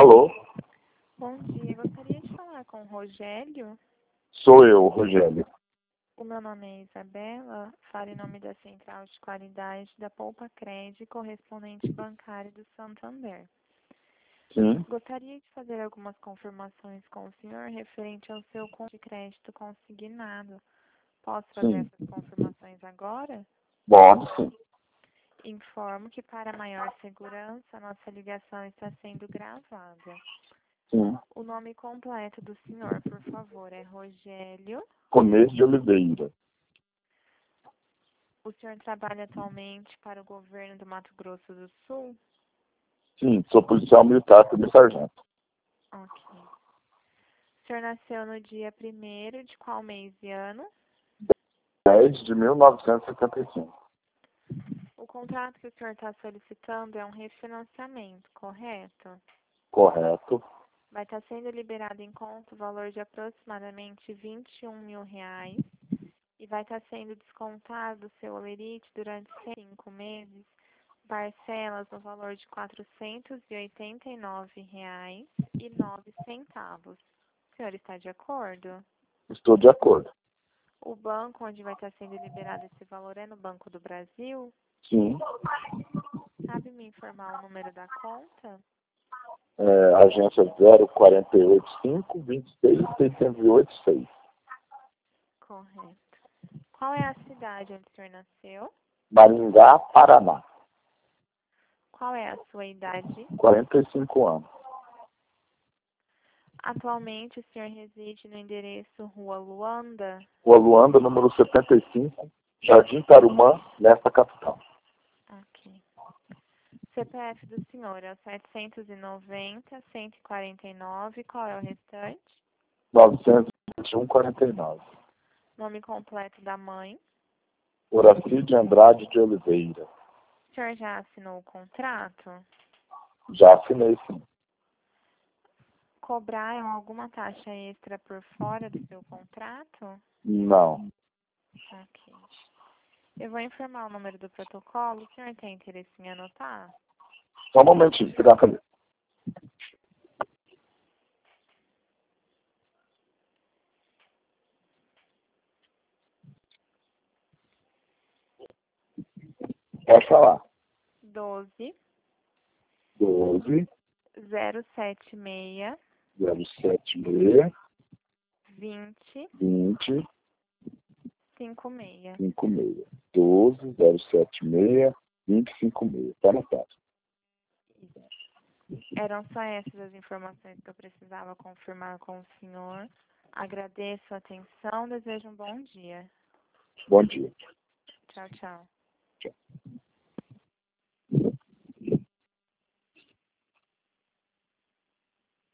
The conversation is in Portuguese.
Alô? Bom dia, gostaria de falar com o Rogério. Sou eu, Rogério. O meu nome é Isabela, falo em nome da Central de Qualidade da Poupa Crédito, correspondente bancário do Santander. Sim, Gostaria de fazer algumas confirmações com o senhor referente ao seu conto de crédito consignado. Posso fazer sim. essas confirmações agora? Pode sim. Informo que, para maior segurança, nossa ligação está sendo gravada. Sim. O nome completo do senhor, por favor, é Rogério. Começo de Oliveira. O senhor trabalha atualmente para o governo do Mato Grosso do Sul? Sim, sou policial militar, primeiro sargento. Ok. O senhor nasceu no dia 1º de qual mês e ano? 10 de 1975. O contrato que o senhor está solicitando é um refinanciamento, correto? Correto. Vai estar sendo liberado em conta o valor de aproximadamente R$ 21.000 e vai estar sendo descontado do seu holerite durante 5 meses, parcelas no valor de R$ 489,09. O senhor está de acordo? Estou de acordo. O banco onde vai estar sendo liberado esse valor é no Banco do Brasil? Sim. Sabe me informar o número da conta? Agência 0485 26 686. Correto. Qual é a cidade onde o senhor nasceu? Maringá, Paraná. Qual é a sua idade? 45 anos. Atualmente o senhor reside no endereço Rua Luanda? Rua Luanda, número 75, Jardim Tarumã, nesta capital. Ok. CPF do senhor é o 790-149. Qual é o restante? 921,49. Nome completo da mãe? Horaci de Andrade de Oliveira. O senhor já assinou o contrato? Já assinei, sim. Cobraram alguma taxa extra por fora do seu contrato? Não. Ok. Eu vou informar o número do protocolo. O senhor tem interesse em anotar? Só um momentinho, pegar a caneta. Pode falar. 12 12 076 076 20 20 56. 56. 12 076 20 56. Tá anotado. Eram só essas as informações que eu precisava confirmar com o senhor. Agradeço a atenção, desejo um bom dia. Bom dia. Tchau, tchau. Tchau.